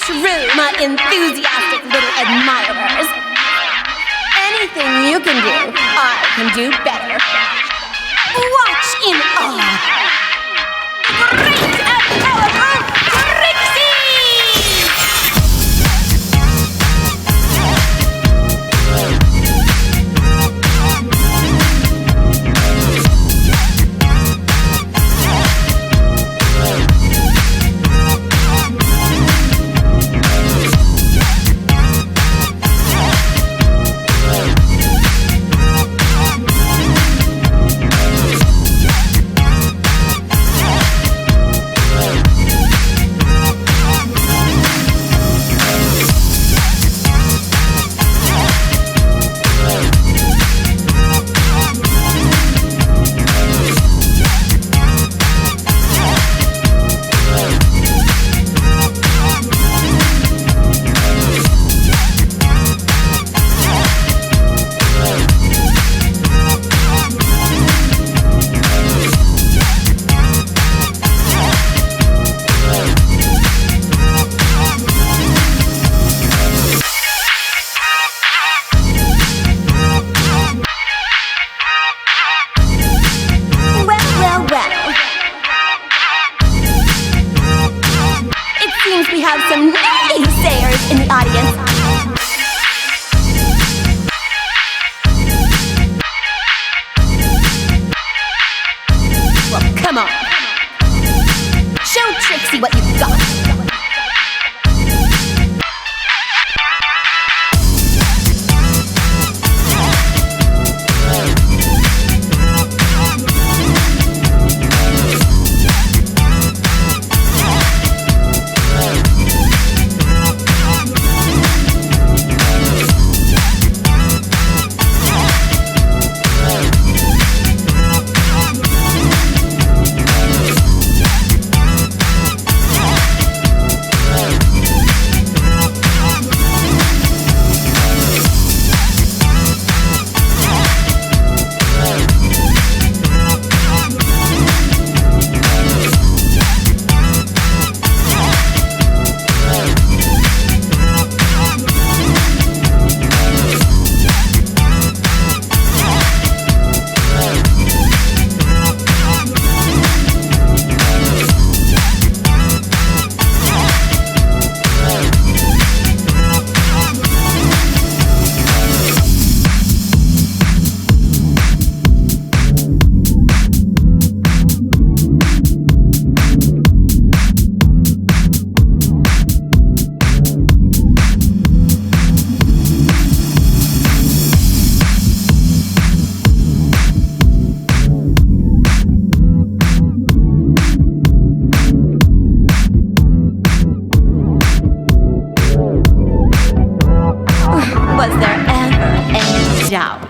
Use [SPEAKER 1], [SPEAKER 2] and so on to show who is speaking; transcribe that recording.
[SPEAKER 1] true, my enthusiastic little admirers. Anything you can do, I can do better. Watch in awe. Great and powerful Trixie! We have some naysayers in the audience. Well, come on. Show Trixie what you've got. Was there ever any doubt?